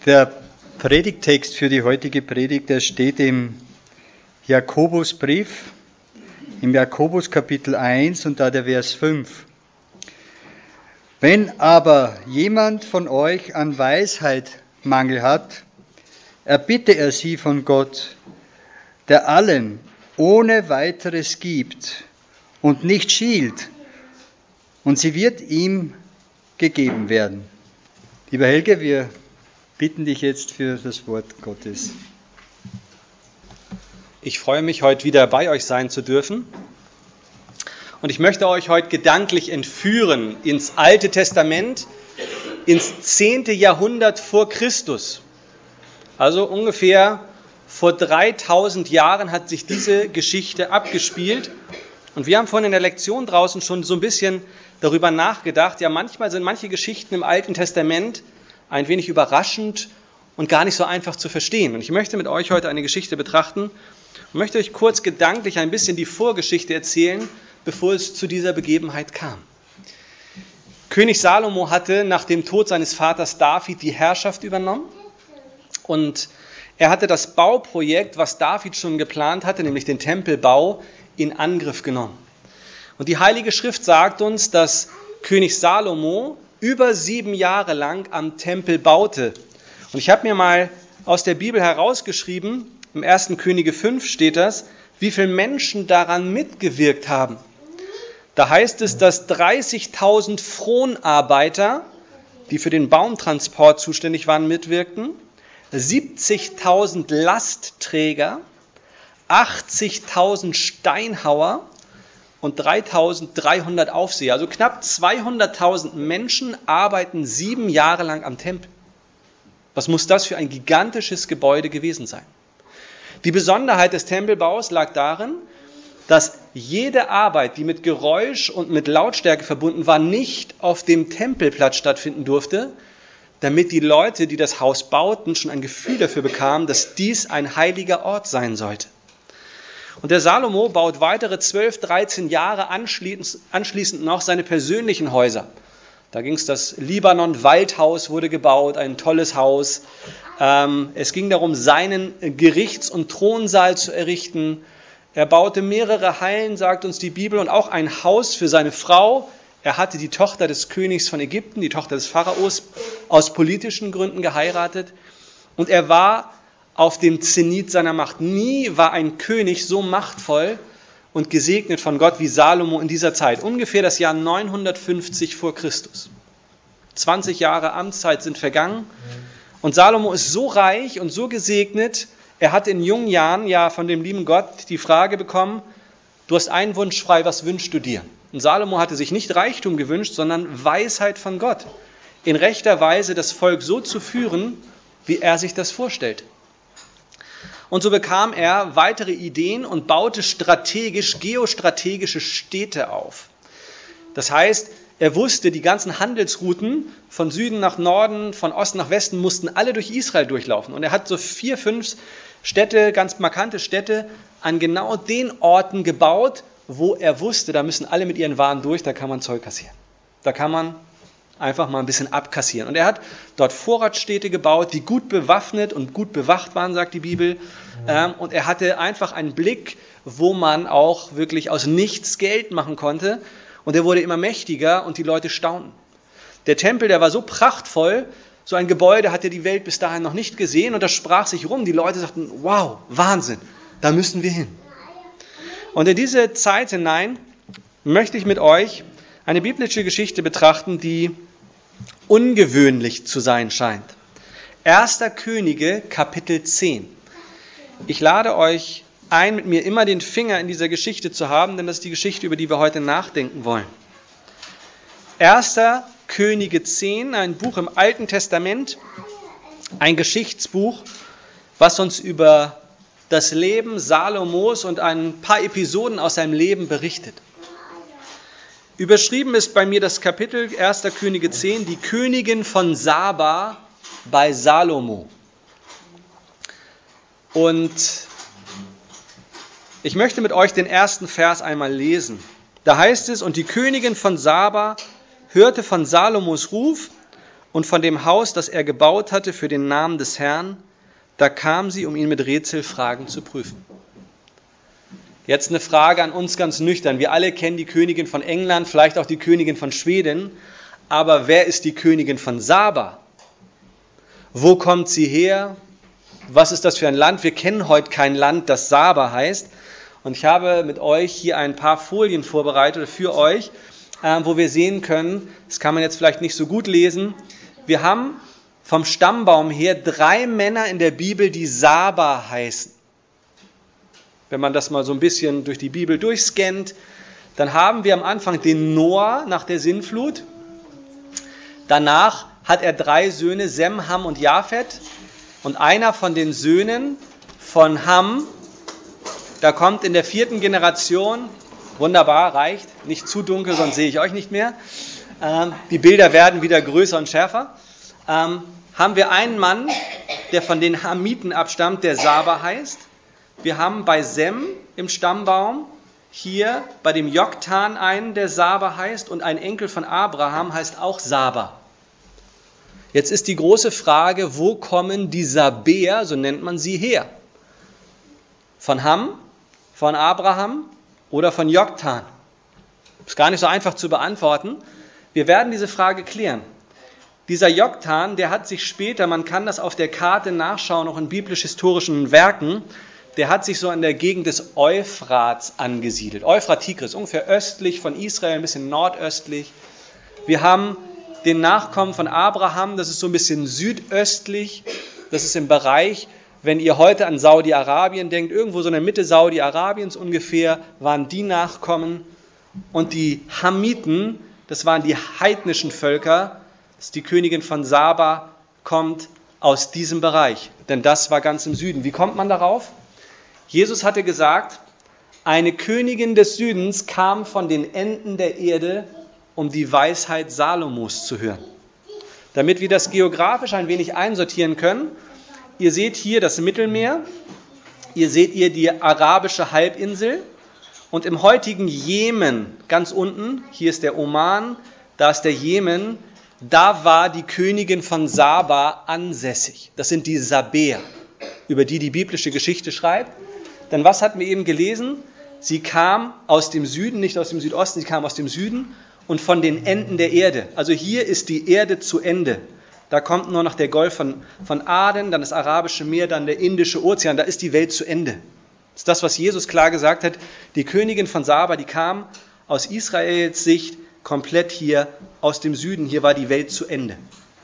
Der Predigttext für die heutige Predigt, der steht im Jakobusbrief, im Jakobus Kapitel 1 und da der Vers 5. Wenn aber jemand von euch an Weisheit Mangel hat, erbitte er sie von Gott, der allen ohne weiteres gibt und nicht schielt, und sie wird ihm gegeben werden. Lieber Helge, wir bitten dich jetzt für das Wort Gottes. Ich freue mich, heute wieder bei euch sein zu dürfen. Und ich möchte euch heute gedanklich entführen ins Alte Testament, ins 10. Jahrhundert vor Christus. Also ungefähr vor 3000 Jahren hat sich diese Geschichte abgespielt. Und wir haben vorhin in der Lektion draußen schon so ein bisschen darüber nachgedacht. Ja, manchmal sind manche Geschichten im Alten Testament ein wenig überraschend und gar nicht so einfach zu verstehen. Und ich möchte mit euch heute eine Geschichte betrachten und möchte euch kurz gedanklich ein bisschen die Vorgeschichte erzählen, bevor es zu dieser Begebenheit kam. König Salomo hatte nach dem Tod seines Vaters David die Herrschaft übernommen und er hatte das Bauprojekt, was David schon geplant hatte, nämlich den Tempelbau, in Angriff genommen. Und die Heilige Schrift sagt uns, dass König Salomo über 7 Jahre lang am Tempel baute. Und ich habe mir mal aus der Bibel herausgeschrieben, im 1. Könige 5 steht das, wie viele Menschen daran mitgewirkt haben. Da heißt es, dass 30.000 Fronarbeiter, die für den Baumtransport zuständig waren, mitwirkten, 70.000 Lastträger, 80.000 Steinhauer und 3.300 Aufseher. Also knapp 200.000 Menschen arbeiten 7 Jahre lang am Tempel. Was muss das für ein gigantisches Gebäude gewesen sein? Die Besonderheit des Tempelbaus lag darin, dass jede Arbeit, die mit Geräusch und mit Lautstärke verbunden war, nicht auf dem Tempelplatz stattfinden durfte, damit die Leute, die das Haus bauten, schon ein Gefühl dafür bekamen, dass dies ein heiliger Ort sein sollte. Und der Salomo baut weitere 12, 13 Jahre anschließend noch seine persönlichen Häuser. Da ging es, das Libanon-Waldhaus wurde gebaut, ein tolles Haus. Es ging darum, seinen Gerichts- und Thronsaal zu errichten. Er baute mehrere Hallen, sagt uns die Bibel, und auch ein Haus für seine Frau. Er hatte die Tochter des Königs von Ägypten, die Tochter des Pharaos, aus politischen Gründen geheiratet. Und er war auf dem Zenit seiner Macht. Nie war ein König so machtvoll und gesegnet von Gott wie Salomo in dieser Zeit. Ungefähr das Jahr 950 vor Christus. 20 Jahre Amtszeit sind vergangen. Und Salomo ist so reich und so gesegnet, er hat in jungen Jahren ja von dem lieben Gott die Frage bekommen, du hast einen Wunsch frei, was wünschst du dir? Und Salomo hatte sich nicht Reichtum gewünscht, sondern Weisheit von Gott. In rechter Weise das Volk so zu führen, wie er sich das vorstellt. Und so bekam er weitere Ideen und baute geostrategische Städte auf. Das heißt, er wusste, die ganzen Handelsrouten von Süden nach Norden, von Osten nach Westen mussten alle durch Israel durchlaufen. Und er hat so 4, 5 Städte, ganz markante Städte, an genau den Orten gebaut, wo er wusste, da müssen alle mit ihren Waren durch, da kann man Zoll kassieren. Da kann man einfach mal ein bisschen abkassieren. Und er hat dort Vorratsstädte gebaut, die gut bewaffnet und gut bewacht waren, sagt die Bibel. Und er hatte einfach einen Blick, wo man auch wirklich aus nichts Geld machen konnte. Und er wurde immer mächtiger und die Leute staunten. Der Tempel, der war so prachtvoll, so ein Gebäude hatte die Welt bis dahin noch nicht gesehen. Und das sprach sich rum. Die Leute sagten, wow, Wahnsinn, da müssen wir hin. Und in diese Zeit hinein möchte ich mit euch eine biblische Geschichte betrachten, die ungewöhnlich zu sein scheint. 1. Könige, Kapitel 10. Ich lade euch ein, mit mir immer den Finger in dieser Geschichte zu haben, denn das ist die Geschichte, über die wir heute nachdenken wollen. 1. Könige 10, ein Buch im Alten Testament, ein Geschichtsbuch, was uns über das Leben Salomos und ein paar Episoden aus seinem Leben berichtet. Überschrieben ist bei mir das Kapitel 1. Könige 10, die Königin von Saba bei Salomo. Und ich möchte mit euch den ersten Vers einmal lesen. Da heißt es, und die Königin von Saba hörte von Salomos Ruf und von dem Haus, das er gebaut hatte für den Namen des Herrn, da kam sie, um ihn mit Rätselfragen zu prüfen. Jetzt eine Frage an uns ganz nüchtern. Wir alle kennen die Königin von England, vielleicht auch die Königin von Schweden, aber wer ist die Königin von Saba? Wo kommt sie her? Was ist das für ein Land? Wir kennen heute kein Land, das Saba heißt. Und ich habe mit euch hier ein paar Folien vorbereitet für euch, wo wir sehen können, das kann man jetzt vielleicht nicht so gut lesen, wir haben vom Stammbaum her 3 Männer in der Bibel, die Saba heißen. Wenn man das mal so ein bisschen durch die Bibel durchscannt, dann haben wir am Anfang den Noah nach der Sintflut. Danach hat er 3 Söhne, Sem, Ham und Japhet. Und einer von den Söhnen von Ham, da kommt in der 4. Generation, wunderbar, reicht, nicht zu dunkel, sonst sehe ich euch nicht mehr. Die Bilder werden wieder größer und schärfer. Haben wir einen Mann, der von den Hamiten abstammt, der Saba heißt. Wir haben bei Sem im Stammbaum hier bei dem Joktan einen, der Saba heißt, und ein Enkel von Abraham heißt auch Saba. Jetzt ist die große Frage, wo kommen die Sabeer, so nennt man sie, her? Von Ham, von Abraham oder von Joktan? Ist gar nicht so einfach zu beantworten. Wir werden diese Frage klären. Dieser Joktan, der hat sich später, man kann das auf der Karte nachschauen, auch in biblisch-historischen Werken, der hat sich so in der Gegend des Euphrats angesiedelt. Euphrat-Tigris, ungefähr östlich von Israel, ein bisschen nordöstlich. Wir haben den Nachkommen von Abraham, das ist so ein bisschen südöstlich, das ist im Bereich, wenn ihr heute an Saudi-Arabien denkt, irgendwo so in der Mitte Saudi-Arabiens ungefähr, waren die Nachkommen. Und die Hamiten, das waren die heidnischen Völker, das ist die Königin von Saba, kommt aus diesem Bereich, denn das war ganz im Süden. Wie kommt man darauf? Jesus hatte gesagt, eine Königin des Südens kam von den Enden der Erde, um die Weisheit Salomos zu hören. Damit wir das geografisch ein wenig einsortieren können, ihr seht hier das Mittelmeer, ihr seht hier die arabische Halbinsel und im heutigen Jemen, ganz unten, hier ist der Oman, da ist der Jemen, da war die Königin von Saba ansässig. Das sind die Sabeer, über die die biblische Geschichte schreibt. Denn was hatten wir eben gelesen? Sie kam aus dem Süden, nicht aus dem Südosten, sie kam aus dem Süden und von den Enden der Erde. Also hier ist die Erde zu Ende. Da kommt nur noch der Golf von Aden, dann das Arabische Meer, dann der Indische Ozean. Da ist die Welt zu Ende. Das ist das, was Jesus klar gesagt hat. Die Königin von Saba, die kam aus Israels Sicht komplett hier aus dem Süden. Hier war die Welt zu Ende.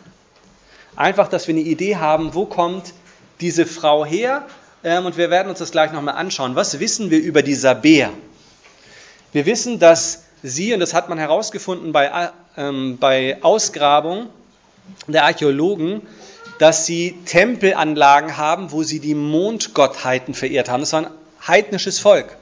Einfach, dass wir eine Idee haben, wo kommt diese Frau her? Und wir werden uns das gleich nochmal anschauen. Was wissen wir über die Sabeer? Wir wissen, dass sie, und das hat man herausgefunden bei Ausgrabungen der Archäologen, dass sie Tempelanlagen haben, wo sie die Mondgottheiten verehrt haben. Das war ein heidnisches Volk.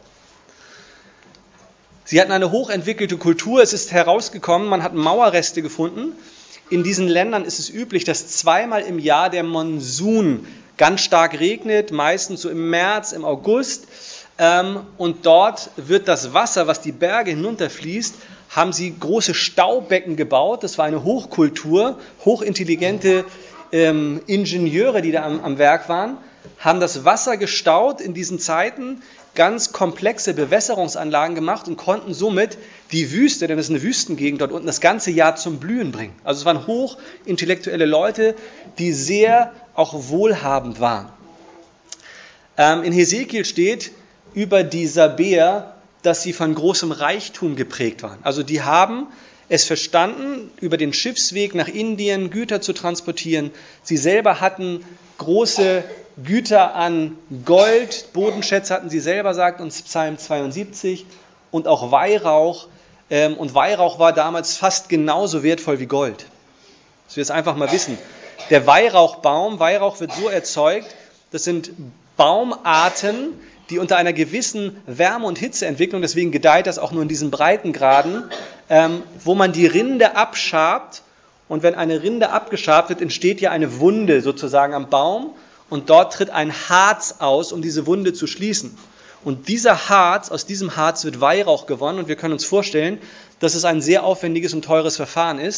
Sie hatten eine hochentwickelte Kultur. Es ist herausgekommen, man hat Mauerreste gefunden. In diesen Ländern ist es üblich, dass 2-mal im Jahr der Monsun ganz stark regnet, meistens so im März, im August. Und dort wird das Wasser, was die Berge hinunterfließt, haben sie große Staubecken gebaut. Das war eine Hochkultur, hochintelligente Ingenieure, die da am Werk waren, haben das Wasser gestaut in diesen Zeiten, ganz komplexe Bewässerungsanlagen gemacht und konnten somit die Wüste, denn es ist eine Wüstengegend dort unten, das ganze Jahr zum Blühen bringen. Also es waren hochintellektuelle Leute, die sehr auch wohlhabend waren. In Hesekiel steht über die Sabeer, dass sie von großem Reichtum geprägt waren. Also die haben es verstanden, über den Schiffsweg nach Indien Güter zu transportieren. Sie selber hatten große Güter an Gold, Bodenschätze hatten sie selber, sagt uns Psalm 72, und auch Weihrauch. Und Weihrauch war damals fast genauso wertvoll wie Gold. Dass wir es einfach mal wissen. Der Weihrauchbaum, Weihrauch wird so erzeugt, das sind Baumarten, die unter einer gewissen Wärme- und Hitzeentwicklung, deswegen gedeiht das auch nur in diesen Breitengraden, wo man die Rinde abschabt, und wenn eine Rinde abgeschabt wird, entsteht ja eine Wunde sozusagen am Baum, und dort tritt ein Harz aus, um diese Wunde zu schließen. Und dieser Harz, aus diesem Harz wird Weihrauch gewonnen, und wir können uns vorstellen, dass es ein sehr aufwendiges und teures Verfahren ist.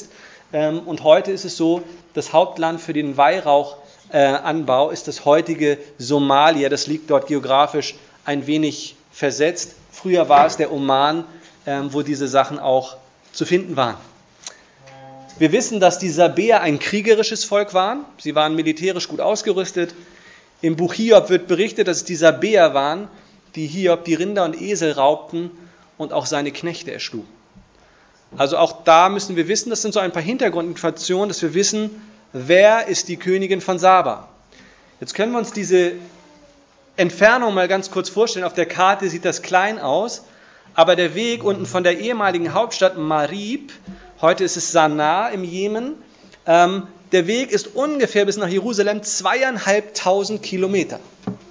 Und heute ist es so, das Hauptland für den Weihrauchanbau ist das heutige Somalia. Das liegt dort geografisch ein wenig versetzt. Früher war es der Oman, wo diese Sachen auch zu finden waren. Wir wissen, dass die Sabäer ein kriegerisches Volk waren. Sie waren militärisch gut ausgerüstet. Im Buch Hiob wird berichtet, dass es die Sabäer waren, die Hiob die Rinder und Esel raubten und auch seine Knechte erschlugen. Also auch da müssen wir wissen, das sind so ein paar Hintergrundinformationen, dass wir wissen, wer ist die Königin von Saba. Jetzt können wir uns diese Entfernung mal ganz kurz vorstellen. Auf der Karte sieht das klein aus, aber der Weg unten von der ehemaligen Hauptstadt Marib, heute ist es Sanaa im Jemen, der Weg ist ungefähr bis nach Jerusalem 2.500 Kilometer.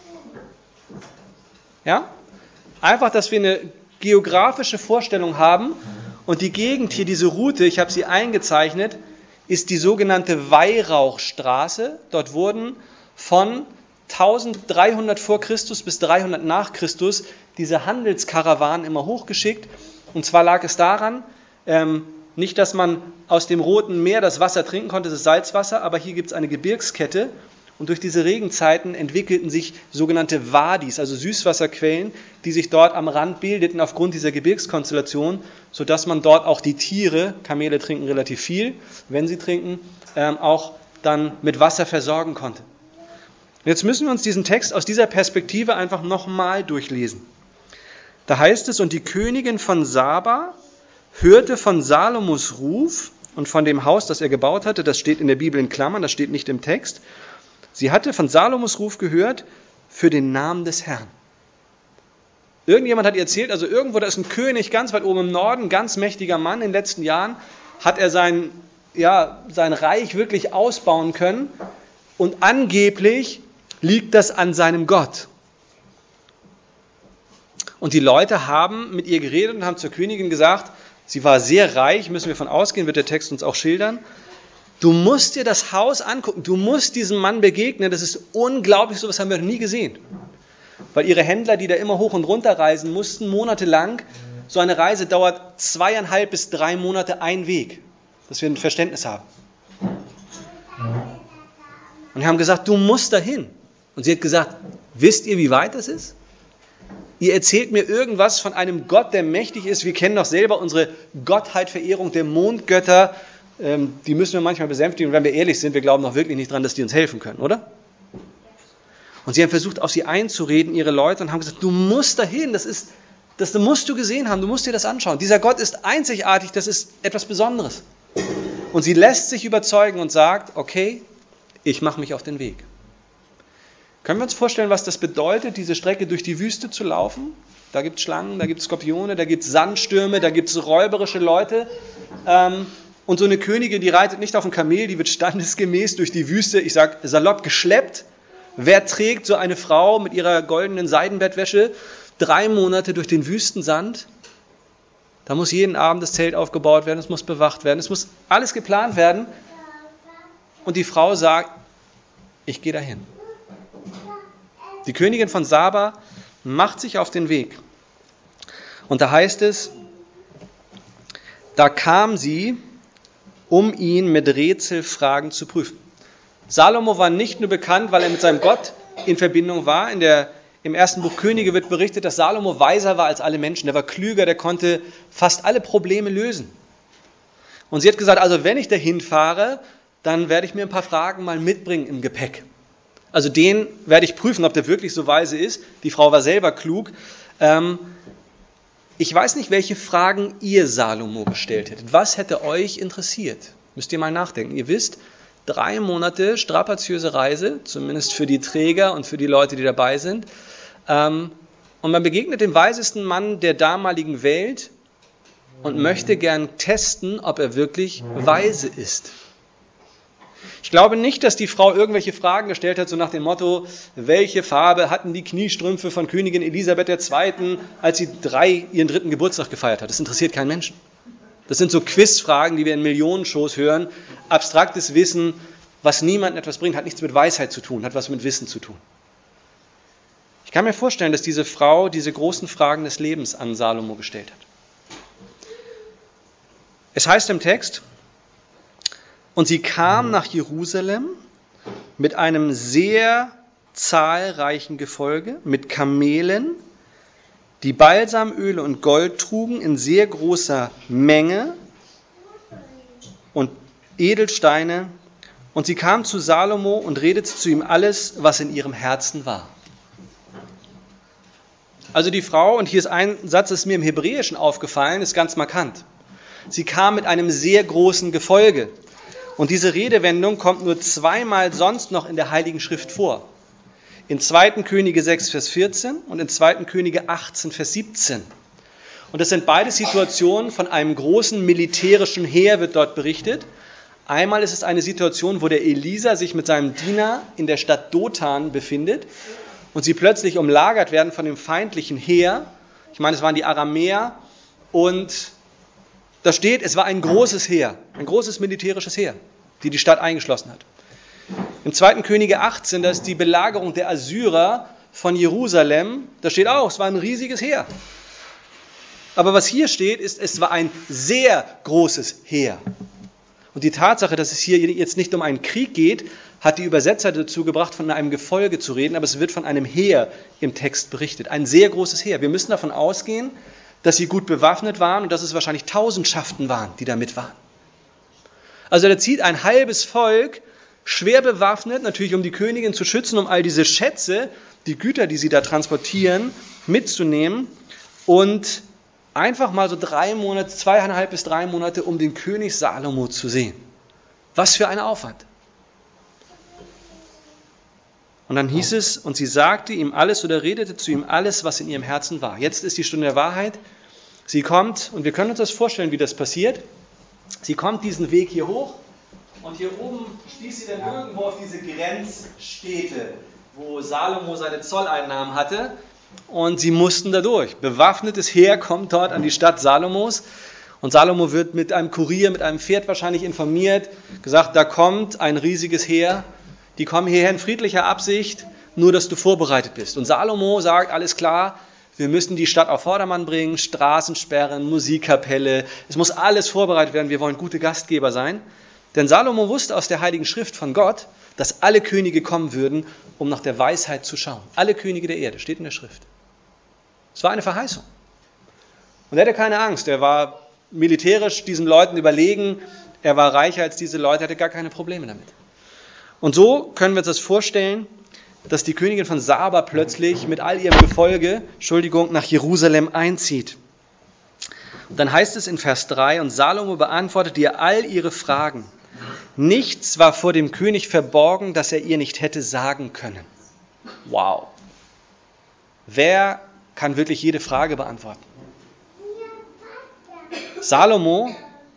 Ja? Einfach, dass wir eine geografische Vorstellung haben. Und die Gegend hier, diese Route, ich habe sie eingezeichnet, ist die sogenannte Weihrauchstraße. Dort wurden von 1300 vor Christus bis 300 nach Christus diese Handelskarawanen immer hochgeschickt. Und zwar lag es daran, nicht, dass man aus dem Roten Meer das Wasser trinken konnte, das ist Salzwasser, aber hier gibt es eine Gebirgskette. Und durch diese Regenzeiten entwickelten sich sogenannte Wadis, also Süßwasserquellen, die sich dort am Rand bildeten aufgrund dieser Gebirgskonstellation, sodass man dort auch die Tiere, Kamele trinken relativ viel, wenn sie trinken, auch dann mit Wasser versorgen konnte. Jetzt müssen wir uns diesen Text aus dieser Perspektive einfach nochmal durchlesen. Da heißt es, und die Königin von Saba hörte von Salomos Ruf und von dem Haus, das er gebaut hatte, das steht in der Bibel in Klammern, das steht nicht im Text. Sie hatte von Salomos Ruf gehört für den Namen des Herrn. Irgendjemand hat ihr erzählt, also irgendwo, da ist ein König ganz weit oben im Norden, ganz mächtiger Mann. In den letzten Jahren hat er sein Reich wirklich ausbauen können. Und angeblich liegt das an seinem Gott. Und die Leute haben mit ihr geredet und haben zur Königin gesagt, sie war sehr reich, müssen wir von ausgehen, wird der Text uns auch schildern. Du musst dir das Haus angucken, du musst diesem Mann begegnen, das ist unglaublich, sowas haben wir noch nie gesehen. Weil ihre Händler, die da immer hoch und runter reisen mussten, monatelang, so eine Reise dauert 2,5 bis 3 Monate ein Weg, dass wir ein Verständnis haben. Und wir haben gesagt, du musst dahin. Und sie hat gesagt, wisst ihr, wie weit das ist? Ihr erzählt mir irgendwas von einem Gott, der mächtig ist. Wir kennen doch selber unsere Gottheitverehrung der Mondgötter. Die müssen wir manchmal besänftigen. Und wenn wir ehrlich sind, wir glauben doch wirklich nicht dran, dass die uns helfen können, oder? Und sie haben versucht, auf sie einzureden, ihre Leute, und haben gesagt, du musst dahin, das musst du gesehen haben, du musst dir das anschauen. Dieser Gott ist einzigartig, das ist etwas Besonderes. Und sie lässt sich überzeugen und sagt, okay, ich mache mich auf den Weg. Können wir uns vorstellen, was das bedeutet, diese Strecke durch die Wüste zu laufen? Da gibt es Schlangen, da gibt es Skorpione, da gibt es Sandstürme, da gibt es räuberische Leute. Und so eine Königin, die reitet nicht auf ein Kamel, die wird standesgemäß durch die Wüste, ich sage salopp, geschleppt. Wer trägt so eine Frau mit ihrer goldenen Seidenbettwäsche 3 Monate durch den Wüstensand? Da muss jeden Abend das Zelt aufgebaut werden, es muss bewacht werden, es muss alles geplant werden. Und die Frau sagt, ich gehe dahin. Die Königin von Saba macht sich auf den Weg. Und da heißt es, da kam sie, um ihn mit Rätselfragen zu prüfen. Salomo war nicht nur bekannt, weil er mit seinem Gott in Verbindung war. Im ersten Buch Könige wird berichtet, dass Salomo weiser war als alle Menschen. Er war klüger, der konnte fast alle Probleme lösen. Und sie hat gesagt, also wenn ich dahin fahre, dann werde ich mir ein paar Fragen mal mitbringen im Gepäck. Also den werde ich prüfen, ob der wirklich so weise ist. Die Frau war selber klug. Ich weiß nicht, welche Fragen ihr Salomo gestellt hättet. Was hätte euch interessiert? Müsst ihr mal nachdenken. Ihr wisst, 3 Monate strapaziöse Reise, zumindest für die Träger und für die Leute, die dabei sind. Und man begegnet dem weisesten Mann der damaligen Welt und möchte gern testen, ob er wirklich weise ist. Ich glaube nicht, dass die Frau irgendwelche Fragen gestellt hat, so nach dem Motto, welche Farbe hatten die Kniestrümpfe von Königin Elisabeth II., als sie ihren 3. Geburtstag gefeiert hat. Das interessiert keinen Menschen. Das sind so Quizfragen, die wir in Millionenshows hören. Abstraktes Wissen, was niemandem etwas bringt, hat nichts mit Weisheit zu tun, hat was mit Wissen zu tun. Ich kann mir vorstellen, dass diese Frau diese großen Fragen des Lebens an Salomo gestellt hat. Es heißt im Text, Und sie kam nach Jerusalem mit einem sehr zahlreichen Gefolge, mit Kamelen, die Balsamöle und Gold trugen in sehr großer Menge und Edelsteine. Und sie kam zu Salomo und redete zu ihm alles, was in ihrem Herzen war. Also die Frau, und hier ist ein Satz, das ist mir im Hebräischen aufgefallen, ist ganz markant. Sie kam mit einem sehr großen Gefolge. Und diese Redewendung kommt nur zweimal sonst noch in der Heiligen Schrift vor. In 2. Könige 6, Vers 14 und in 2. Könige 18, Vers 17. Und das sind beide Situationen von einem großen militärischen Heer, wird dort berichtet. Einmal ist es eine Situation, wo der Elisa sich mit seinem Diener in der Stadt Dothan befindet und sie plötzlich umlagert werden von dem feindlichen Heer. Ich meine, es waren die Aramäer und da steht, es war ein großes Heer, ein großes militärisches Heer, die Stadt eingeschlossen hat. Im 2. Könige 18, da ist die Belagerung der Assyrer von Jerusalem, da steht auch, es war ein riesiges Heer. Aber was hier steht, ist, es war ein sehr großes Heer. Und die Tatsache, dass es hier jetzt nicht um einen Krieg geht, hat die Übersetzer dazu gebracht, von einem Gefolge zu reden, aber es wird von einem Heer im Text berichtet. Ein sehr großes Heer. Wir müssen davon ausgehen, dass sie gut bewaffnet waren und dass es wahrscheinlich Tausendschaften waren, die da mit waren. Also da zieht ein halbes Volk, schwer bewaffnet, natürlich um die Königin zu schützen, um all diese Schätze, die Güter, die sie da transportieren, mitzunehmen und einfach mal so 3 Monate, 2,5 bis 3 Monate, um den König Salomo zu sehen. Was für ein Aufwand. Und dann hieß es, und sie sagte ihm alles oder redete zu ihm alles, was in ihrem Herzen war. Jetzt ist die Stunde der Wahrheit. Sie kommt, und wir können uns das vorstellen, wie das passiert. Sie kommt diesen Weg hier hoch und hier oben stieß sie dann irgendwo auf diese Grenzstädte, wo Salomo seine Zolleinnahmen hatte. Und sie mussten da durch. Bewaffnetes Heer kommt dort an die Stadt Salomos. Und Salomo wird mit einem Kurier, mit einem Pferd wahrscheinlich informiert, gesagt, da kommt ein riesiges Heer. Die kommen hierher in friedlicher Absicht, nur dass du vorbereitet bist. Und Salomo sagt, alles klar, wir müssen die Stadt auf Vordermann bringen, Straßen sperren, Musikkapelle. Es muss alles vorbereitet werden, wir wollen gute Gastgeber sein. Denn Salomo wusste aus der Heiligen Schrift von Gott, dass alle Könige kommen würden, um nach der Weisheit zu schauen. Alle Könige der Erde, steht in der Schrift. Es war eine Verheißung. Und er hatte keine Angst, er war militärisch diesen Leuten überlegen, er war reicher als diese Leute, er hatte gar keine Probleme damit. Und so können wir uns das vorstellen, dass die Königin von Saba plötzlich mit all ihrem Gefolge, nach Jerusalem einzieht. Und dann heißt es in Vers 3, und Salomo beantwortete ihr all ihre Fragen. Nichts war vor dem König verborgen, das er ihr nicht hätte sagen können. Wow. Wer kann wirklich jede Frage beantworten? Salomo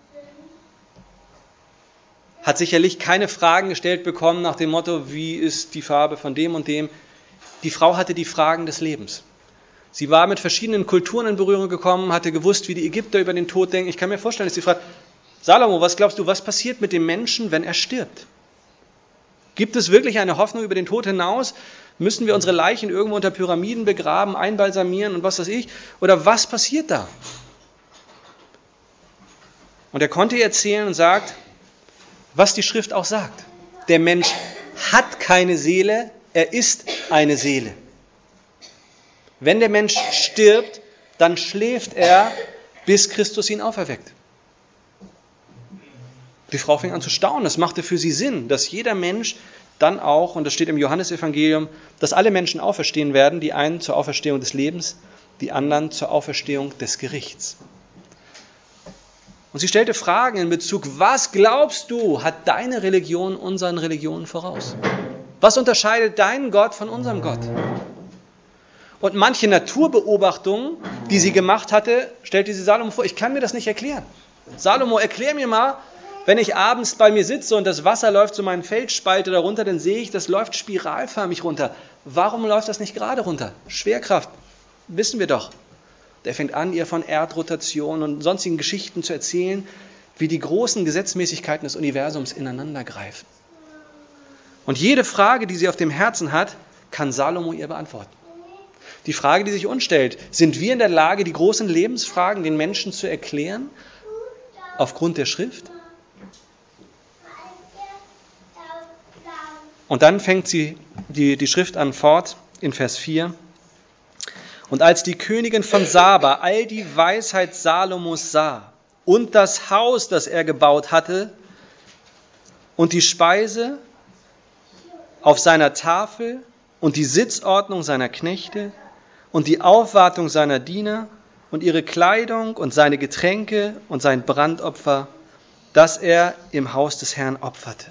hat sicherlich keine Fragen gestellt bekommen nach dem Motto, wie ist die Farbe von dem und dem. Die Frau hatte die Fragen des Lebens. Sie war mit verschiedenen Kulturen in Berührung gekommen, hatte gewusst, wie die Ägypter über den Tod denken. Ich kann mir vorstellen, dass sie fragt, Salomo, was glaubst du, was passiert mit dem Menschen, wenn er stirbt? Gibt es wirklich eine Hoffnung über den Tod hinaus? Müssen wir unsere Leichen irgendwo unter Pyramiden begraben, einbalsamieren und was weiß ich? Oder was passiert da? Und er konnte ihr erzählen und sagt, was die Schrift auch sagt. Der Mensch hat keine Seele, er ist eine Seele. Wenn der Mensch stirbt, dann schläft er, bis Christus ihn auferweckt. Die Frau fing an zu staunen, das machte für sie Sinn, dass jeder Mensch dann auch, und das steht im Johannesevangelium, dass alle Menschen auferstehen werden, die einen zur Auferstehung des Lebens, die anderen zur Auferstehung des Gerichts. Und sie stellte Fragen in Bezug, was glaubst du, hat deine Religion unseren Religionen voraus? Was unterscheidet deinen Gott von unserem Gott? Und manche Naturbeobachtungen, die sie gemacht hatte, stellte sie Salomo vor, ich kann mir das nicht erklären. Salomo, erklär mir mal, wenn ich abends bei mir sitze und das Wasser läuft so meinen Felsspalte darunter, dann sehe ich, das läuft spiralförmig runter. Warum läuft das nicht gerade runter? Schwerkraft, wissen wir doch. Der fängt an, ihr von Erdrotation und sonstigen Geschichten zu erzählen, wie die großen Gesetzmäßigkeiten des Universums ineinander greifen. Und jede Frage, die sie auf dem Herzen hat, kann Salomo ihr beantworten. Die Frage, die sich uns stellt, sind wir in der Lage, die großen Lebensfragen den Menschen zu erklären, aufgrund der Schrift? Und dann fängt die Schrift an fort in Vers 4. Und als die Königin von Saba all die Weisheit Salomos sah und das Haus, das er gebaut hatte, und die Speise auf seiner Tafel und die Sitzordnung seiner Knechte und die Aufwartung seiner Diener und ihre Kleidung und seine Getränke und sein Brandopfer, das er im Haus des Herrn opferte.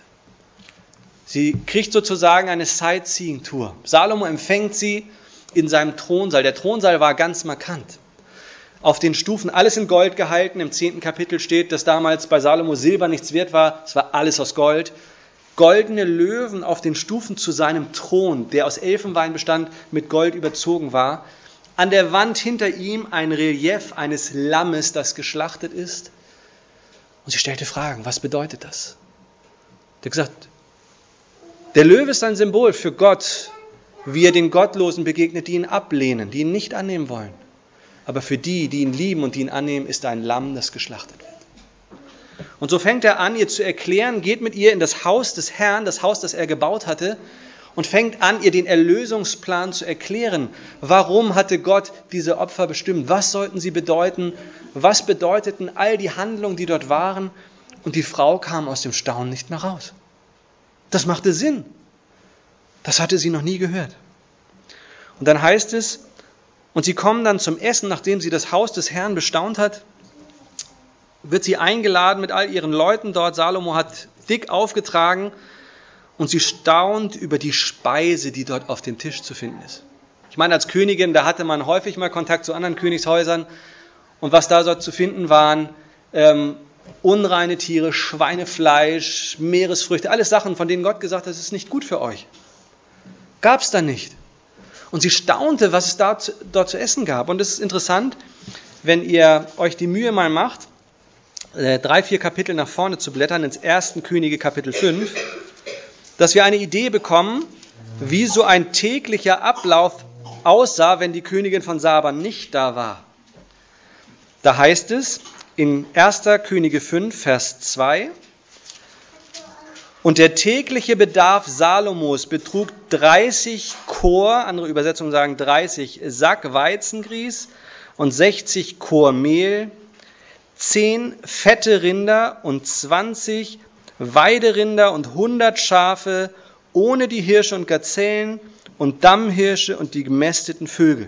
Sie kriegt sozusagen eine Sightseeing-Tour. Salomo empfängt sie in seinem Thronsaal. Der Thronsaal war ganz markant. Auf den Stufen alles in Gold gehalten. Im 10. Kapitel steht, dass damals bei Salomo Silber nichts wert war. Es war alles aus Gold. Goldene Löwen auf den Stufen zu seinem Thron, der aus Elfenbein bestand, mit Gold überzogen war. An der Wand hinter ihm ein Relief eines Lammes, das geschlachtet ist. Und sie stellte Fragen, was bedeutet das? Er hat gesagt, der Löwe ist ein Symbol für Gott, wie er den Gottlosen begegnet, die ihn ablehnen, die ihn nicht annehmen wollen. Aber für die ihn lieben und die ihn annehmen, ist ein Lamm, das geschlachtet wird. Und so fängt er an, ihr zu erklären, geht mit ihr in das Haus des Herrn, das Haus, das er gebaut hatte, und fängt an, ihr den Erlösungsplan zu erklären. Warum hatte Gott diese Opfer bestimmt? Was sollten sie bedeuten? Was bedeuteten all die Handlungen, die dort waren? Und die Frau kam aus dem Staunen nicht mehr raus. Das machte Sinn. Das hatte sie noch nie gehört. Und dann heißt es, und sie kommen dann zum Essen, nachdem sie das Haus des Herrn bestaunt hat, wird sie eingeladen mit all ihren Leuten dort. Salomo hat dick aufgetragen und sie staunt über die Speise, die dort auf dem Tisch zu finden ist. Ich meine, als Königin, da hatte man häufig mal Kontakt zu anderen Königshäusern und was da dort zu finden waren, unreine Tiere, Schweinefleisch, Meeresfrüchte, alles Sachen, von denen Gott gesagt hat, das ist nicht gut für euch. Gab es da nicht. Und sie staunte, was es dort zu essen gab. Und es ist interessant, wenn ihr euch die Mühe mal macht, 3-4 Kapitel nach vorne zu blättern, ins 1. Könige Kapitel 5, dass wir eine Idee bekommen, wie so ein täglicher Ablauf aussah, wenn die Königin von Saba nicht da war. Da heißt es in 1. Könige 5, Vers 2, und der tägliche Bedarf Salomos betrug 30 Kor, andere Übersetzungen sagen 30 Sack Weizengrieß und 60 Kor Mehl, 10 fette Rinder und 20 Weiderinder und 100 Schafe, ohne die Hirsche und Gazellen und Dammhirsche und die gemästeten Vögel.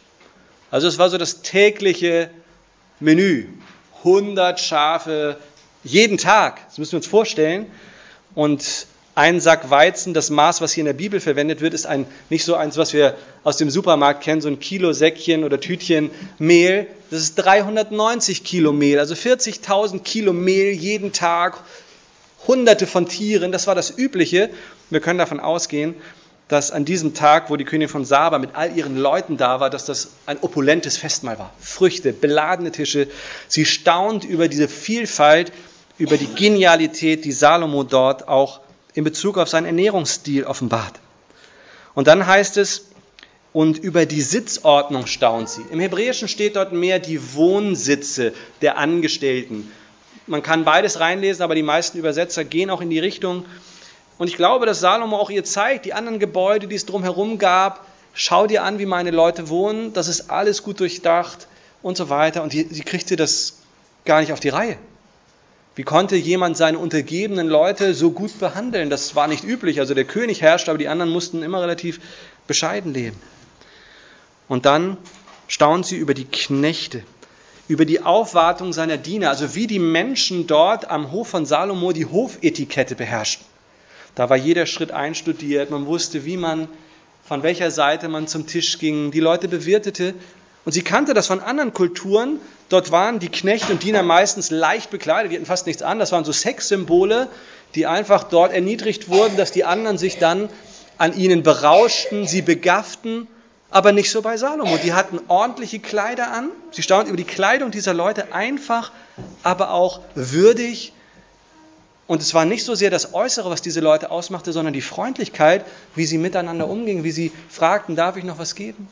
Also es war so das tägliche Menü. 100 Schafe jeden Tag, das müssen wir uns vorstellen. Und ein Sack Weizen, das Maß, was hier in der Bibel verwendet wird, ist nicht so eins, was wir aus dem Supermarkt kennen, so ein Kilo Säckchen oder Tütchen Mehl. Das ist 390 Kilo Mehl, also 40.000 Kilo Mehl jeden Tag, Hunderte von Tieren, das war das Übliche. Wir können davon ausgehen, dass an diesem Tag, wo die Königin von Saba mit all ihren Leuten da war, dass das ein opulentes Festmahl war. Früchte, beladene Tische. Sie staunt über diese Vielfalt, über die Genialität, die Salomo dort auch in Bezug auf seinen Ernährungsstil offenbart. Und dann heißt es, und über die Sitzordnung staunt sie. Im Hebräischen steht dort mehr die Wohnsitze der Angestellten. Man kann beides reinlesen, aber die meisten Übersetzer gehen auch in die Richtung. Und ich glaube, dass Salomo auch ihr zeigt, die anderen Gebäude, die es drumherum gab, schau dir an, wie meine Leute wohnen, das ist alles gut durchdacht und so weiter. Und sie kriegte das gar nicht auf die Reihe. Wie konnte jemand seine untergebenen Leute so gut behandeln? Das war nicht üblich. Also der König herrschte, aber die anderen mussten immer relativ bescheiden leben. Und dann staunt sie über die Knechte, über die Aufwartung seiner Diener, also wie die Menschen dort am Hof von Salomo die Hofetikette beherrschten. Da war jeder Schritt einstudiert, man wusste, von welcher Seite man zum Tisch ging, die Leute bewirtete. Und sie kannte das von anderen Kulturen. Dort waren die Knechte und Diener meistens leicht bekleidet, die hatten fast nichts an. Das waren so Sexsymbole, die einfach dort erniedrigt wurden, dass die anderen sich dann an ihnen berauschten, sie begafften. Aber nicht so bei Salomo. Die hatten ordentliche Kleider an. Sie staunt über die Kleidung dieser Leute, einfach, aber auch würdig. Und es war nicht so sehr das Äußere, was diese Leute ausmachte, sondern die Freundlichkeit, wie sie miteinander umgingen, wie sie fragten, darf ich noch was geben?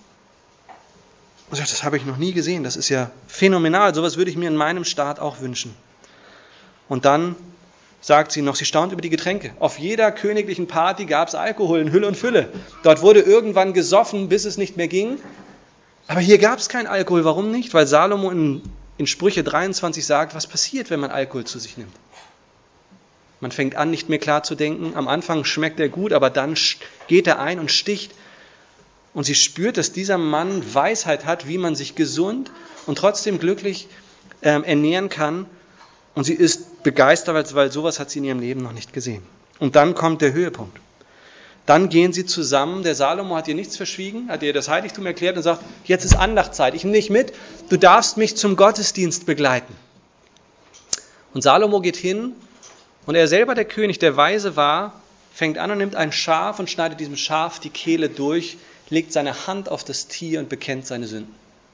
Und das habe ich noch nie gesehen, das ist ja phänomenal, sowas würde ich mir in meinem Staat auch wünschen. Und dann sagt sie noch, sie staunt über die Getränke. Auf jeder königlichen Party gab es Alkohol in Hülle und Fülle. Dort wurde irgendwann gesoffen, bis es nicht mehr ging. Aber hier gab es keinen Alkohol. Warum nicht? Weil Salomo in Sprüche 23 sagt, was passiert, wenn man Alkohol zu sich nimmt. Man fängt an, nicht mehr klar zu denken. Am Anfang schmeckt er gut, aber dann geht er ein und sticht. Und sie spürt, dass dieser Mann Weisheit hat, wie man sich gesund und trotzdem glücklich ernähren kann. Und sie ist begeistert, weil sowas hat sie in ihrem Leben noch nicht gesehen. Und dann kommt der Höhepunkt. Dann gehen sie zusammen. Der Salomo hat ihr nichts verschwiegen, hat ihr das Heiligtum erklärt und sagt, jetzt ist Andachtzeit, ich nehme dich mit, du darfst mich zum Gottesdienst begleiten. Und Salomo geht hin und er selber, der König, der weise war, fängt an und nimmt ein Schaf und schneidet diesem Schaf die Kehle durch, legt seine Hand auf das Tier und bekennt seine Sünden.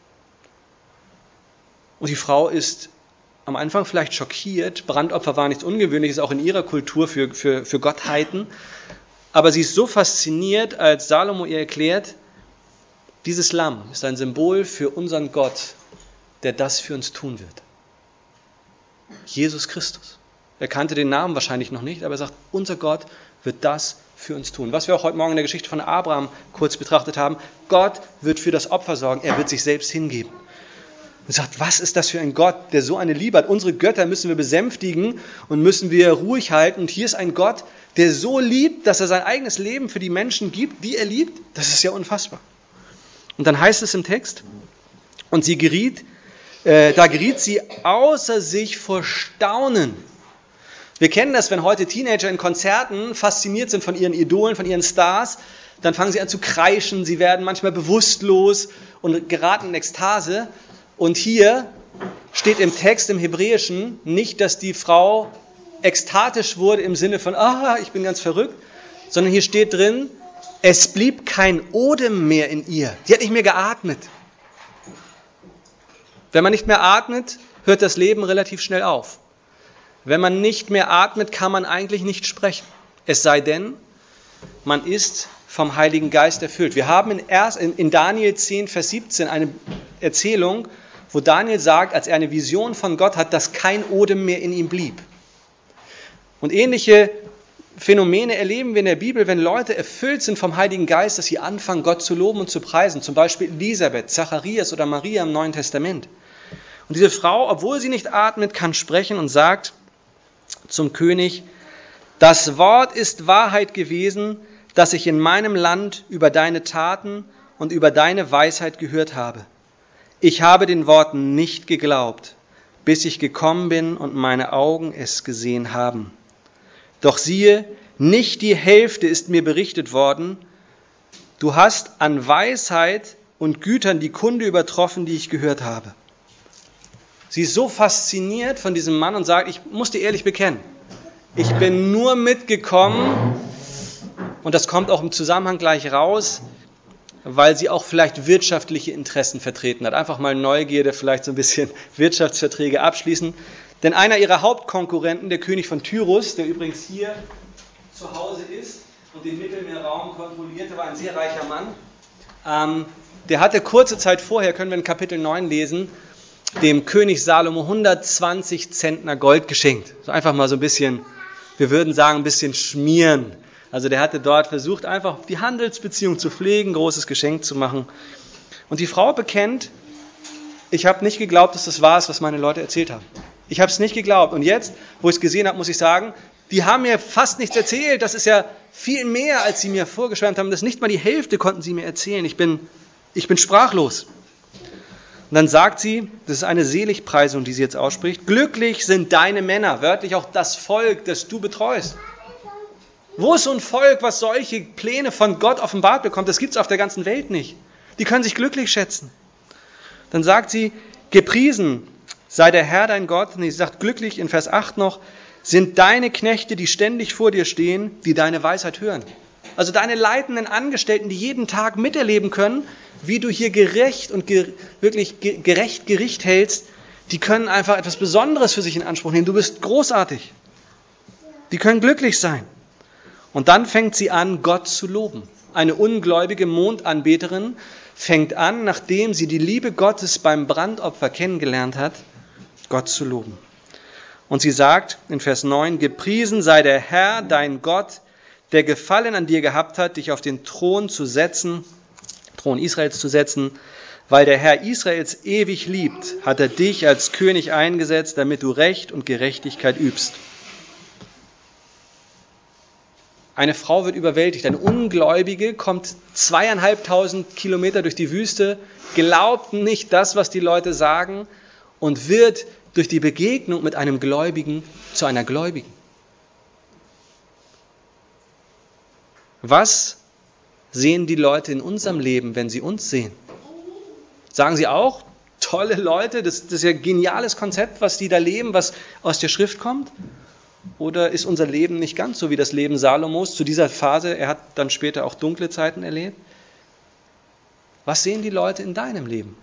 Und die Frau ist am Anfang vielleicht schockiert. Brandopfer war nichts Ungewöhnliches, auch in ihrer Kultur für Gottheiten. Aber sie ist so fasziniert, als Salomo ihr erklärt, dieses Lamm ist ein Symbol für unseren Gott, der das für uns tun wird. Jesus Christus. Er kannte den Namen wahrscheinlich noch nicht, aber er sagt, unser Gott wird das für uns tun. Was wir auch heute Morgen in der Geschichte von Abraham kurz betrachtet haben, Gott wird für das Opfer sorgen, er wird sich selbst hingeben. Und sagt, was ist das für ein Gott, der so eine Liebe hat? Unsere Götter müssen wir besänftigen und müssen wir ruhig halten. Und hier ist ein Gott, der so liebt, dass er sein eigenes Leben für die Menschen gibt, die er liebt. Das ist ja unfassbar. Und dann heißt es im Text, und da geriet sie außer sich vor Staunen. Wir kennen das, wenn heute Teenager in Konzerten fasziniert sind von ihren Idolen, von ihren Stars, dann fangen sie an zu kreischen, sie werden manchmal bewusstlos und geraten in Ekstase. Und hier steht im Text, im Hebräischen, nicht, dass die Frau ekstatisch wurde im Sinne von, ich bin ganz verrückt, sondern hier steht drin, es blieb kein Odem mehr in ihr. Sie hat nicht mehr geatmet. Wenn man nicht mehr atmet, hört das Leben relativ schnell auf. Wenn man nicht mehr atmet, kann man eigentlich nicht sprechen. Es sei denn, man ist vom Heiligen Geist erfüllt. Wir haben in Daniel 10, Vers 17 eine Erzählung, wo Daniel sagt, als er eine Vision von Gott hat, dass kein Odem mehr in ihm blieb. Und ähnliche Phänomene erleben wir in der Bibel, wenn Leute erfüllt sind vom Heiligen Geist, dass sie anfangen, Gott zu loben und zu preisen. Zum Beispiel Elisabeth, Zacharias oder Maria im Neuen Testament. Und diese Frau, obwohl sie nicht atmet, kann sprechen und sagt zum König, das Wort ist Wahrheit gewesen, das ich in meinem Land über deine Taten und über deine Weisheit gehört habe. Ich habe den Worten nicht geglaubt, bis ich gekommen bin und meine Augen es gesehen haben. Doch siehe, nicht die Hälfte ist mir berichtet worden. Du hast an Weisheit und Gütern die Kunde übertroffen, die ich gehört habe. Sie ist so fasziniert von diesem Mann und sagt, ich muss dir ehrlich bekennen, ich bin nur mitgekommen, und das kommt auch im Zusammenhang gleich raus, weil sie auch vielleicht wirtschaftliche Interessen vertreten hat. Einfach mal Neugierde, vielleicht so ein bisschen Wirtschaftsverträge abschließen. Denn einer ihrer Hauptkonkurrenten, der König von Tyrus, der übrigens hier zu Hause ist und den Mittelmeerraum kontrollierte, war ein sehr reicher Mann. Der hatte kurze Zeit vorher, können wir in Kapitel 9 lesen, dem König Salomo 120 Zentner Gold geschenkt. So einfach mal so ein bisschen, wir würden sagen, ein bisschen schmieren. Also der hatte dort versucht, einfach die Handelsbeziehung zu pflegen, großes Geschenk zu machen. Und die Frau bekennt, ich habe nicht geglaubt, dass das wahr ist, was meine Leute erzählt haben. Ich habe es nicht geglaubt. Und jetzt, wo ich es gesehen habe, muss ich sagen, die haben mir fast nichts erzählt. Das ist ja viel mehr, als sie mir vorgeschwärmt haben. Das ist nicht mal die Hälfte konnten sie mir erzählen. Ich bin sprachlos. Und dann sagt sie, das ist eine Seligpreisung, die sie jetzt ausspricht, glücklich sind deine Männer, wörtlich auch das Volk, das du betreust. Wo ist so ein Volk, was solche Pläne von Gott offenbart bekommt? Das gibt es auf der ganzen Welt nicht. Die können sich glücklich schätzen. Dann sagt sie, gepriesen sei der Herr dein Gott. Und sie sagt glücklich in Vers 8 noch, sind deine Knechte, die ständig vor dir stehen, die deine Weisheit hören. Also deine leitenden Angestellten, die jeden Tag miterleben können, wie du hier gerecht und wirklich gerecht Gericht hältst, die können einfach etwas Besonderes für sich in Anspruch nehmen. Du bist großartig. Die können glücklich sein. Und dann fängt sie an, Gott zu loben. Eine ungläubige Mondanbeterin fängt an, nachdem sie die Liebe Gottes beim Brandopfer kennengelernt hat, Gott zu loben. Und sie sagt in Vers 9, gepriesen sei der Herr, dein Gott, der Gefallen an dir gehabt hat, dich auf den Thron Israels zu setzen, weil der Herr Israels ewig liebt, hat er dich als König eingesetzt, damit du Recht und Gerechtigkeit übst. Eine Frau wird überwältigt, eine Ungläubige kommt 2500 Kilometer durch die Wüste, glaubt nicht das, was die Leute sagen und wird durch die Begegnung mit einem Gläubigen zu einer Gläubigen. Was sehen die Leute in unserem Leben, wenn sie uns sehen? Sagen sie auch, tolle Leute, das ist ja ein geniales Konzept, was die da leben, was aus der Schrift kommt? Oder ist unser Leben nicht ganz so wie das Leben Salomos zu dieser Phase? Er hat dann später auch dunkle Zeiten erlebt. Was sehen die Leute in deinem Leben?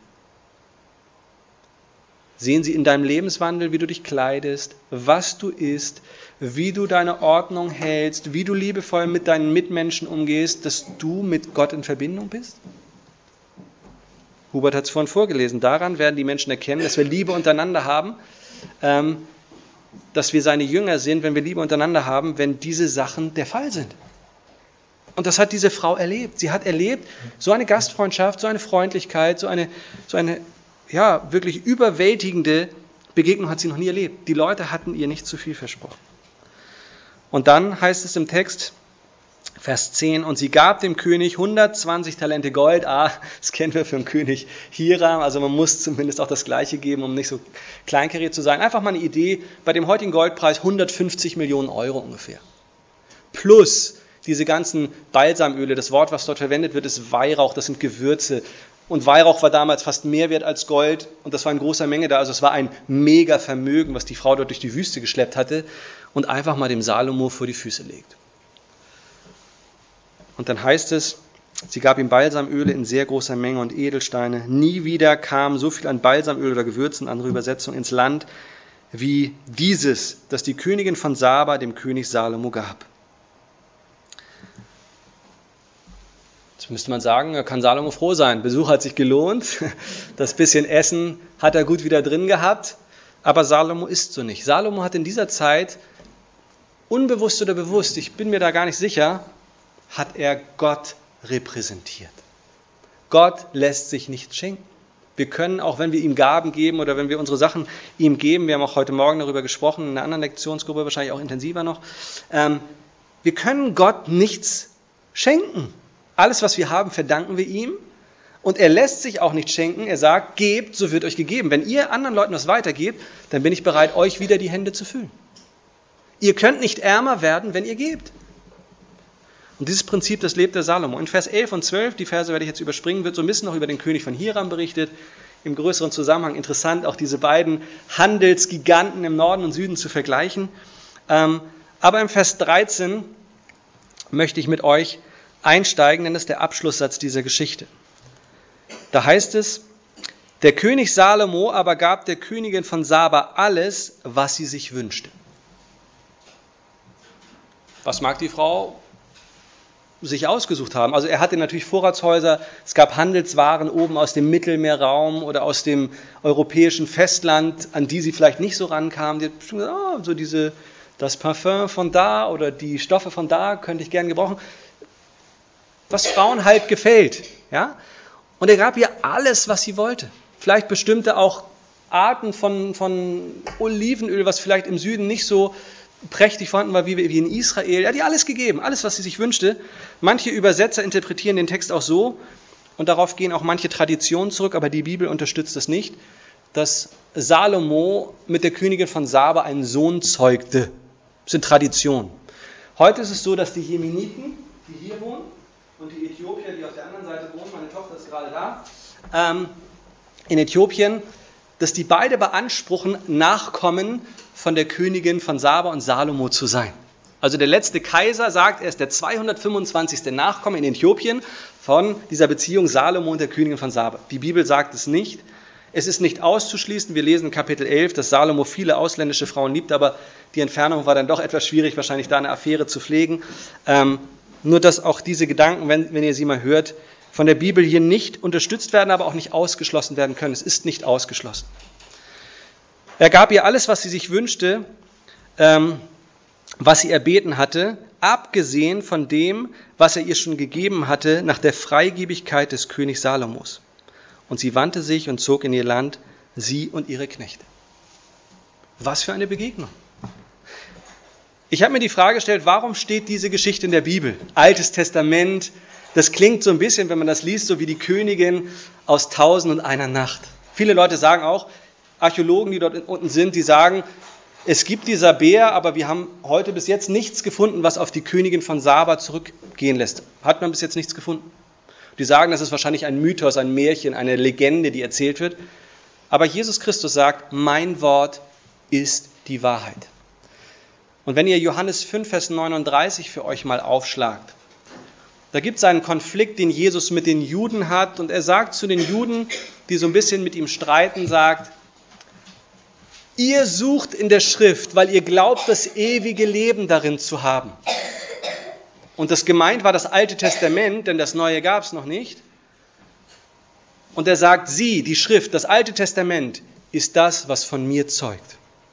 Sehen sie in deinem Lebenswandel, wie du dich kleidest, was du isst, wie du deine Ordnung hältst, wie du liebevoll mit deinen Mitmenschen umgehst, dass du mit Gott in Verbindung bist? Hubert hat es vorhin vorgelesen. Daran werden die Menschen erkennen, dass wir Liebe untereinander haben, dass wir seine Jünger sind, wenn wir Liebe untereinander haben, wenn diese Sachen der Fall sind. Und das hat diese Frau erlebt. Sie hat erlebt, so eine Gastfreundschaft, so eine Freundlichkeit, so eine wirklich überwältigende Begegnung hat sie noch nie erlebt. Die Leute hatten ihr nicht zu viel versprochen. Und dann heißt es im Text, Vers 10, und sie gab dem König 120 Talente Gold. Das kennen wir vom König Hiram, also man muss zumindest auch das Gleiche geben, um nicht so kleinkariert zu sein. Einfach mal eine Idee, bei dem heutigen Goldpreis 150 Millionen Euro ungefähr. Plus diese ganzen Balsamöle, das Wort, was dort verwendet wird, ist Weihrauch, das sind Gewürze. Und Weihrauch war damals fast mehr wert als Gold und das war in großer Menge da. Also es war ein Mega-Vermögen, was die Frau dort durch die Wüste geschleppt hatte und einfach mal dem Salomo vor die Füße legt. Und dann heißt es, sie gab ihm Balsamöle in sehr großer Menge und Edelsteine. Nie wieder kam so viel an Balsamöl oder Gewürzen, andere Übersetzung, ins Land, wie dieses, das die Königin von Saba dem König Salomo gab. Jetzt müsste man sagen, da kann Salomo froh sein. Besuch hat sich gelohnt, das bisschen Essen hat er gut wieder drin gehabt, aber Salomo isst so nicht. Salomo hat in dieser Zeit, unbewusst oder bewusst, ich bin mir da gar nicht sicher, hat er Gott repräsentiert. Gott lässt sich nichts schenken. Wir können, auch wenn wir ihm Gaben geben oder wenn wir unsere Sachen ihm geben, wir haben auch heute Morgen darüber gesprochen, in einer anderen Lektionsgruppe, wahrscheinlich auch intensiver noch, wir können Gott nichts schenken. Alles, was wir haben, verdanken wir ihm und er lässt sich auch nicht schenken. Er sagt, gebt, so wird euch gegeben. Wenn ihr anderen Leuten was weitergebt, dann bin ich bereit, euch wieder die Hände zu füllen. Ihr könnt nicht ärmer werden, wenn ihr gebt. Und dieses Prinzip, das lebt der Salomo. In Vers 11 und 12, die Verse werde ich jetzt überspringen, wird so ein bisschen noch über den König von Hiram berichtet. Im größeren Zusammenhang interessant, auch diese beiden Handelsgiganten im Norden und Süden zu vergleichen. Aber im Vers 13 möchte ich mit euch einsteigen, denn das ist der Abschlusssatz dieser Geschichte. Da heißt es, der König Salomo aber gab der Königin von Saba alles, was sie sich wünschte. Was mag die Frau sich ausgesucht haben? Also er hatte natürlich Vorratshäuser, es gab Handelswaren oben aus dem Mittelmeerraum oder aus dem europäischen Festland, an die sie vielleicht nicht so rankamen. Die hat bestimmt gesagt, so das Parfum von da oder die Stoffe von da könnte ich gern gebrauchen. Was Frauen halt gefällt. Ja? Und er gab ihr alles, was sie wollte. Vielleicht bestimmte auch Arten von Olivenöl, was vielleicht im Süden nicht so prächtig vorhanden war wie in Israel. Er hat ihr alles gegeben, alles, was sie sich wünschte. Manche Übersetzer interpretieren den Text auch so, und darauf gehen auch manche Traditionen zurück, aber die Bibel unterstützt das nicht, dass Salomo mit der Königin von Saba einen Sohn zeugte. Das sind Traditionen. Heute ist es so, dass die Jemeniten, die hier wohnen, und die Äthiopier, die auf der anderen Seite wohnen, meine Tochter ist gerade da, in Äthiopien, dass die beide beanspruchen, Nachkommen von der Königin von Saba und Salomo zu sein. Also der letzte Kaiser sagt, er ist der 225. Nachkomme in Äthiopien von dieser Beziehung Salomo und der Königin von Saba. Die Bibel sagt es nicht. Es ist nicht auszuschließen, wir lesen in Kapitel 11, dass Salomo viele ausländische Frauen liebt, aber die Entfernung war dann doch etwas schwierig, wahrscheinlich da eine Affäre zu pflegen. Nur, dass auch diese Gedanken, wenn ihr sie mal hört, von der Bibel hier nicht unterstützt werden, aber auch nicht ausgeschlossen werden können. Es ist nicht ausgeschlossen. Er gab ihr alles, was sie sich wünschte, was sie erbeten hatte, abgesehen von dem, was er ihr schon gegeben hatte, nach der Freigebigkeit des Königs Salomos. Und sie wandte sich und zog in ihr Land, sie und ihre Knechte. Was für eine Begegnung. Ich habe mir die Frage gestellt, warum steht diese Geschichte in der Bibel? Altes Testament, das klingt so ein bisschen, wenn man das liest, so wie die Königin aus 1001 Nacht. Viele Leute sagen auch, Archäologen, die dort unten sind, die sagen, es gibt dieser Bär, aber wir haben heute bis jetzt nichts gefunden, was auf die Königin von Saba zurückgehen lässt. Hat man bis jetzt nichts gefunden. Die sagen, das ist wahrscheinlich ein Mythos, ein Märchen, eine Legende, die erzählt wird. Aber Jesus Christus sagt, mein Wort ist die Wahrheit. Und wenn ihr Johannes 5, Vers 39 für euch mal aufschlagt, da gibt es einen Konflikt, den Jesus mit den Juden hat. Und er sagt zu den Juden, die so ein bisschen mit ihm streiten, sagt, ihr sucht in der Schrift, weil ihr glaubt, das ewige Leben darin zu haben. Und das gemeint war das Alte Testament, denn das Neue gab es noch nicht. Und er sagt, sie, die Schrift, das Alte Testament, ist das, was von mir zeugt.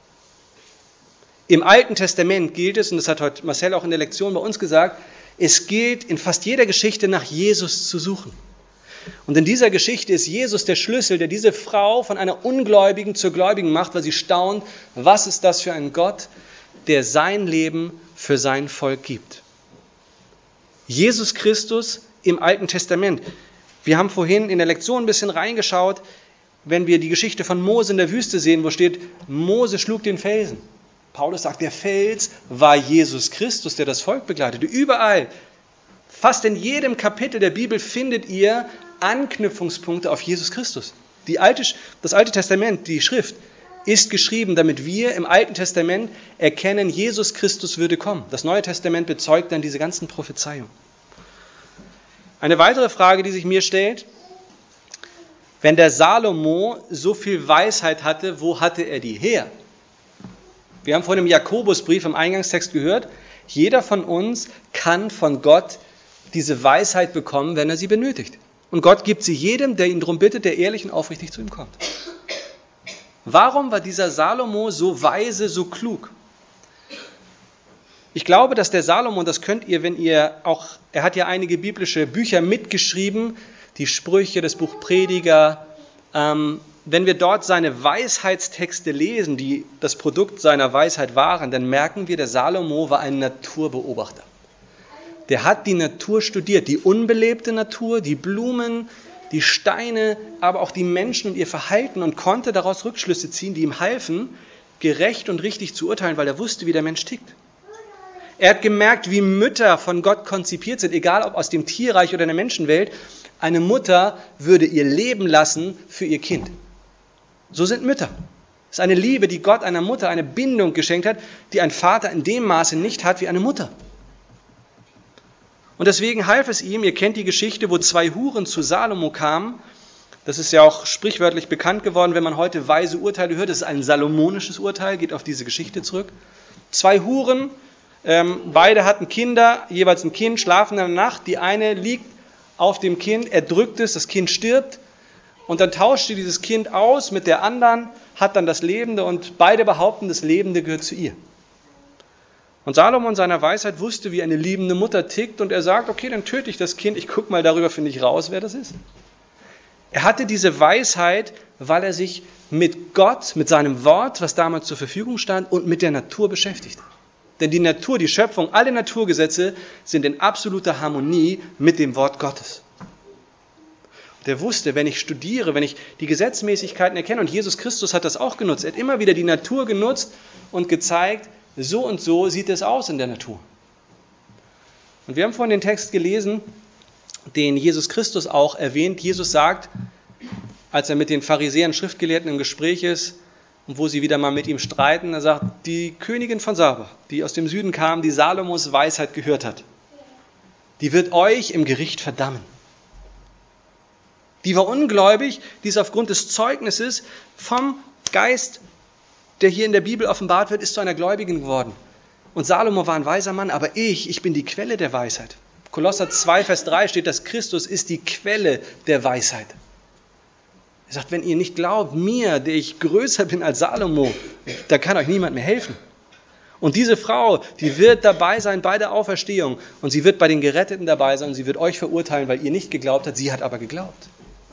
Im Alten Testament gilt es, und das hat heute Marcel auch in der Lektion bei uns gesagt, es gilt in fast jeder Geschichte nach Jesus zu suchen. Und in dieser Geschichte ist Jesus der Schlüssel, der diese Frau von einer Ungläubigen zur Gläubigen macht, weil sie staunt, was ist das für ein Gott, der sein Leben für sein Volk gibt. Jesus Christus im Alten Testament. Wir haben vorhin in der Lektion ein bisschen reingeschaut, wenn wir die Geschichte von Mose in der Wüste sehen, wo steht, Mose schlug den Felsen. Paulus sagt, der Fels war Jesus Christus, der das Volk begleitete. Überall, fast in jedem Kapitel der Bibel findet ihr Anknüpfungspunkte auf Jesus Christus. Das Alte Testament, die Schrift, ist geschrieben, damit wir im Alten Testament erkennen, Jesus Christus würde kommen. Das Neue Testament bezeugt dann diese ganzen Prophezeiungen. Eine weitere Frage, die sich mir stellt, wenn der Salomo so viel Weisheit hatte, wo hatte er die her? Wir haben vorhin im Jakobusbrief im Eingangstext gehört, jeder von uns kann von Gott diese Weisheit bekommen, wenn er sie benötigt. Und Gott gibt sie jedem, der ihn darum bittet, der ehrlich und aufrichtig zu ihm kommt. Warum war dieser Salomo so weise, so klug? Ich glaube, dass der Salomo, und das könnt ihr, wenn ihr auch, er hat ja einige biblische Bücher mitgeschrieben, die Sprüche, das Buch Prediger, wenn wir dort seine Weisheitstexte lesen, die das Produkt seiner Weisheit waren, dann merken wir, der Salomo war ein Naturbeobachter. Der hat die Natur studiert, die unbelebte Natur, die Blumen, die Steine, aber auch die Menschen und ihr Verhalten und konnte daraus Rückschlüsse ziehen, die ihm halfen, gerecht und richtig zu urteilen, weil er wusste, wie der Mensch tickt. Er hat gemerkt, wie Mütter von Gott konzipiert sind, egal ob aus dem Tierreich oder der Menschenwelt. Eine Mutter würde ihr Leben lassen für ihr Kind. So sind Mütter. Es ist eine Liebe, die Gott einer Mutter, eine Bindung geschenkt hat, die ein Vater in dem Maße nicht hat wie eine Mutter. Und deswegen half es ihm, ihr kennt die Geschichte, wo 2 Huren zu Salomo kamen. Das ist ja auch sprichwörtlich bekannt geworden, wenn man heute weise Urteile hört. Das ist ein salomonisches Urteil, geht auf diese Geschichte zurück. 2 Huren, beide hatten Kinder, jeweils ein Kind, schlafen in der Nacht. Die eine liegt auf dem Kind, er drückt es, das Kind stirbt. Und dann tauscht sie dieses Kind aus mit der anderen, hat dann das Lebende und beide behaupten, das Lebende gehört zu ihr. Und Salomo in seiner Weisheit wusste, wie eine liebende Mutter tickt und er sagt, okay, dann töte ich das Kind, ich gucke mal darüber, finde ich raus, wer das ist. Er hatte diese Weisheit, weil er sich mit Gott, mit seinem Wort, was damals zur Verfügung stand, und mit der Natur beschäftigt. Denn die Natur, die Schöpfung, alle Naturgesetze sind in absoluter Harmonie mit dem Wort Gottes. Der wusste, wenn ich studiere, wenn ich die Gesetzmäßigkeiten erkenne, und Jesus Christus hat das auch genutzt, er hat immer wieder die Natur genutzt und gezeigt, so und so sieht es aus in der Natur. Und wir haben vorhin den Text gelesen, den Jesus Christus auch erwähnt. Jesus sagt, als er mit den Pharisäern, Schriftgelehrten im Gespräch ist, und wo sie wieder mal mit ihm streiten, er sagt, die Königin von Saba, die aus dem Süden kam, die Salomos Weisheit gehört hat, die wird euch im Gericht verdammen. Die war ungläubig, die ist aufgrund des Zeugnisses vom Geist, der hier in der Bibel offenbart wird, ist zu einer Gläubigen geworden. Und Salomo war ein weiser Mann, aber ich bin die Quelle der Weisheit. Kolosser 2, Vers 3 steht, dass Christus ist die Quelle der Weisheit. Er sagt, wenn ihr nicht glaubt, mir, der ich größer bin als Salomo, da kann euch niemand mehr helfen. Und diese Frau, die wird dabei sein bei der Auferstehung und sie wird bei den Geretteten dabei sein und sie wird euch verurteilen, weil ihr nicht geglaubt habt, sie hat aber geglaubt.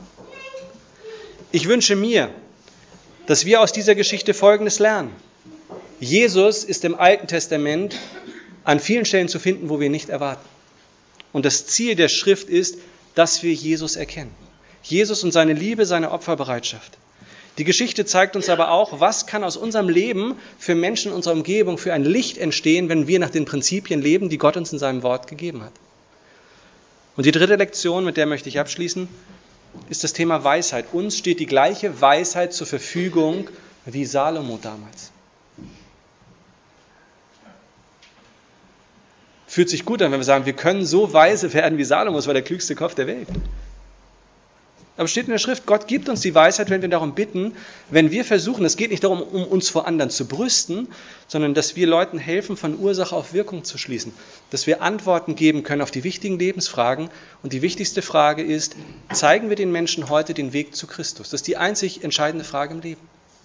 Ich wünsche mir, dass wir aus dieser Geschichte Folgendes lernen. Jesus ist im Alten Testament an vielen Stellen zu finden, wo wir nicht erwarten. Und das Ziel der Schrift ist, dass wir Jesus erkennen. Jesus und seine Liebe, seine Opferbereitschaft. Die Geschichte zeigt uns aber auch, was kann aus unserem Leben für Menschen in unserer Umgebung für ein Licht entstehen, wenn wir nach den Prinzipien leben, die Gott uns in seinem Wort gegeben hat. Und die dritte Lektion, mit der möchte ich abschließen, ist das Thema Weisheit. Uns steht die gleiche Weisheit zur Verfügung wie Salomo damals. Fühlt sich gut an, wenn wir sagen, wir können so weise werden wie Salomo, das war der klügste Kopf der Welt. Aber es steht in der Schrift, Gott gibt uns die Weisheit, wenn wir darum bitten, wenn wir versuchen, es geht nicht darum, um uns vor anderen zu brüsten, sondern dass wir Leuten helfen, von Ursache auf Wirkung zu schließen. Dass wir Antworten geben können auf die wichtigen Lebensfragen. Und die wichtigste Frage ist, zeigen wir den Menschen heute den Weg zu Christus? Das ist die einzig entscheidende Frage im Leben.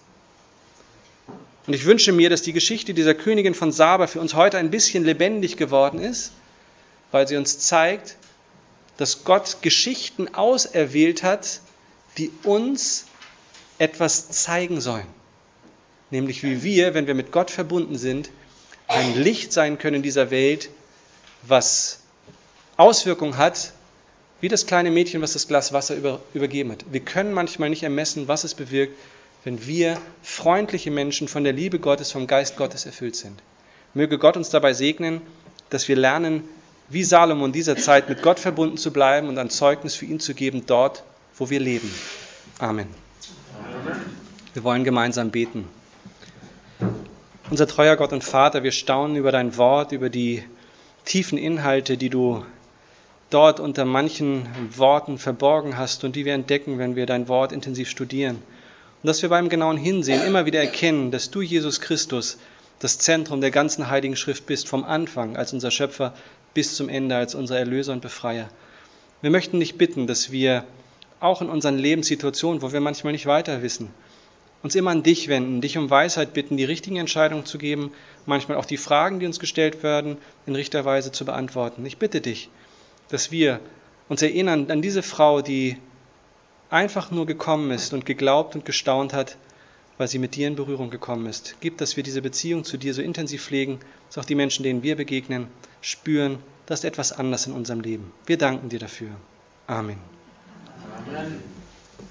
Und ich wünsche mir, dass die Geschichte dieser Königin von Saba für uns heute ein bisschen lebendig geworden ist, weil sie uns zeigt, dass Gott Geschichten auserwählt hat, die uns etwas zeigen sollen. Nämlich wie wir, wenn wir mit Gott verbunden sind, ein Licht sein können in dieser Welt, was Auswirkungen hat, wie das kleine Mädchen, was das Glas Wasser übergeben hat. Wir können manchmal nicht ermessen, was es bewirkt, wenn wir freundliche Menschen von der Liebe Gottes, vom Geist Gottes erfüllt sind. Möge Gott uns dabei segnen, dass wir lernen, wie Salomo in dieser Zeit mit Gott verbunden zu bleiben und ein Zeugnis für ihn zu geben, dort, wo wir leben. Amen. Wir wollen gemeinsam beten. Unser treuer Gott und Vater, wir staunen über dein Wort, über die tiefen Inhalte, die du dort unter manchen Worten verborgen hast und die wir entdecken, wenn wir dein Wort intensiv studieren. Und dass wir beim genauen Hinsehen immer wieder erkennen, dass du, Jesus Christus, das Zentrum der ganzen Heiligen Schrift bist, vom Anfang als unser Schöpfer bis zum Ende als unser Erlöser und Befreier. Wir möchten dich bitten, dass wir auch in unseren Lebenssituationen, wo wir manchmal nicht weiter wissen, uns immer an dich wenden, dich um Weisheit bitten, die richtigen Entscheidungen zu geben, manchmal auch die Fragen, die uns gestellt werden, in richtiger Weise zu beantworten. Ich bitte dich, dass wir uns erinnern an diese Frau, die einfach nur gekommen ist und geglaubt und gestaunt hat, weil sie mit dir in Berührung gekommen ist. Gib, dass wir diese Beziehung zu dir so intensiv pflegen, dass auch die Menschen, denen wir begegnen, spüren, dass etwas anders in unserem Leben. Wir danken dir dafür. Amen. Amen.